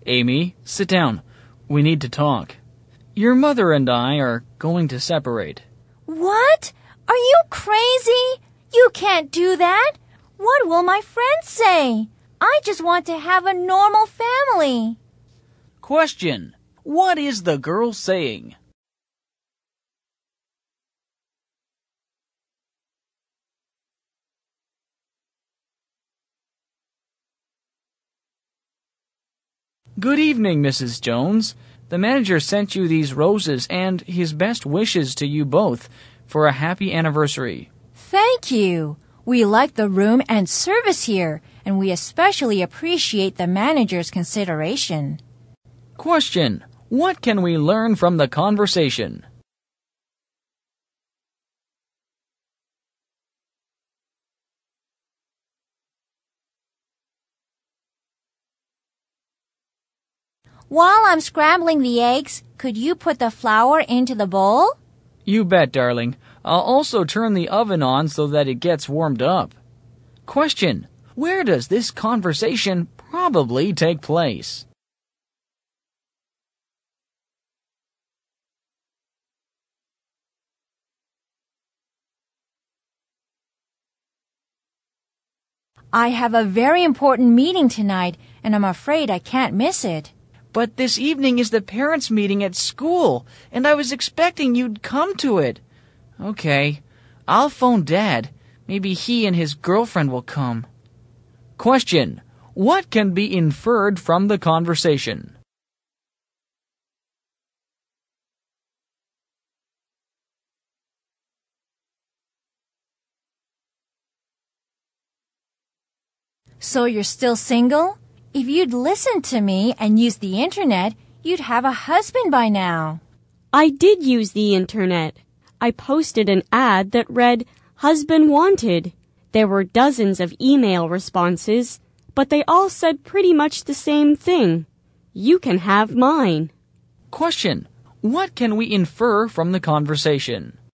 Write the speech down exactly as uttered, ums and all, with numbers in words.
Amy, sit down. We need to talk. Your mother and I are going to separate. What? Are you crazy? You can't do that. What will my friends say? I just want to have a normal family. Question. What is the girl saying? Good evening, Missus Jones. The manager sent you these roses and his best wishes to you both for a happy anniversary. Thank you. We like the room and service here, and we especially appreciate the manager's consideration. Question. What can we learn from the conversation? While I'm scrambling the eggs, could you put the flour into the bowl? You bet, darling. I'll also turn the oven on so that it gets warmed up. Question. Where does this conversation probably take place? I have a very important meeting tonight, and I'm afraid I can't miss it. But this evening is the parents' meeting at school, and I was expecting you'd come to it. Okay, I'll phone Dad. Maybe he and his girlfriend will come. Question. What can be inferred from the conversation? So you're still single? If you'd listened to me and used the internet, you'd have a husband by now. I did use the internet. I posted an ad that read, "Husband wanted." There were dozens of email responses, but they all said pretty much the same thing. You can have mine. Question. What can we infer from the conversation?